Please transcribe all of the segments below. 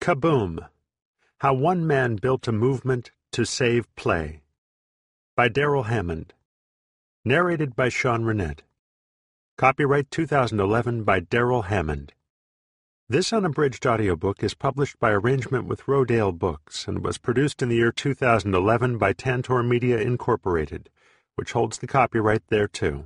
Kaboom! How One Man Built a Movement to Save Play by Darrell Hammond. Narrated by Sean Rennett. Copyright 2011 by Darrell Hammond. This unabridged audiobook is published by arrangement with Rodale Books and was produced in the year 2011 by Tantor Media Incorporated, which holds the copyright thereto.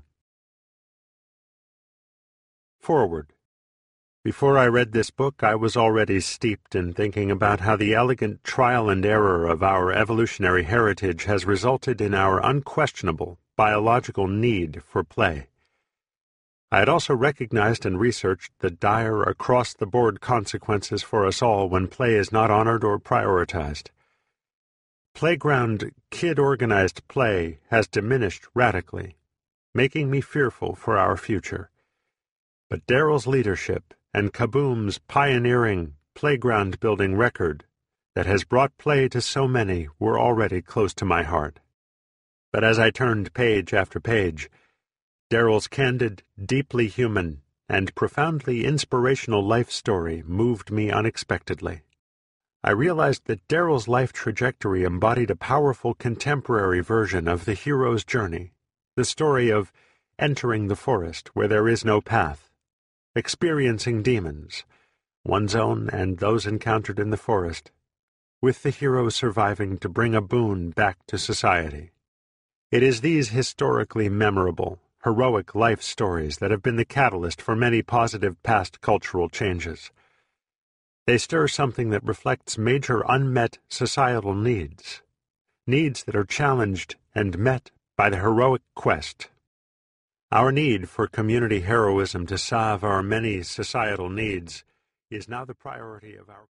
Forward. Before I read this book, I was already steeped in thinking about how the elegant trial and error of our evolutionary heritage has resulted in our unquestionable biological need for play. I had also recognized and researched the dire across-the-board consequences for us all when play is not honored or prioritized. Playground, kid-organized play has diminished radically, making me fearful for our future. But Darrell's leadership and Kaboom's pioneering playground-building record that has brought play to so many were already close to my heart. But as I turned page after page, Darrell's candid, deeply human, and profoundly inspirational life story moved me unexpectedly. I realized that Darrell's life trajectory embodied a powerful contemporary version of the hero's journey, the story of entering the forest where there is no path, experiencing demons, one's own and those encountered in the forest, with the hero surviving to bring a boon back to society. It is these historically memorable, heroic life stories that have been the catalyst for many positive past cultural changes. They stir something that reflects major unmet societal needs that are challenged and met by the heroic quest. Our need for community heroism to solve our many societal needs is now the priority of our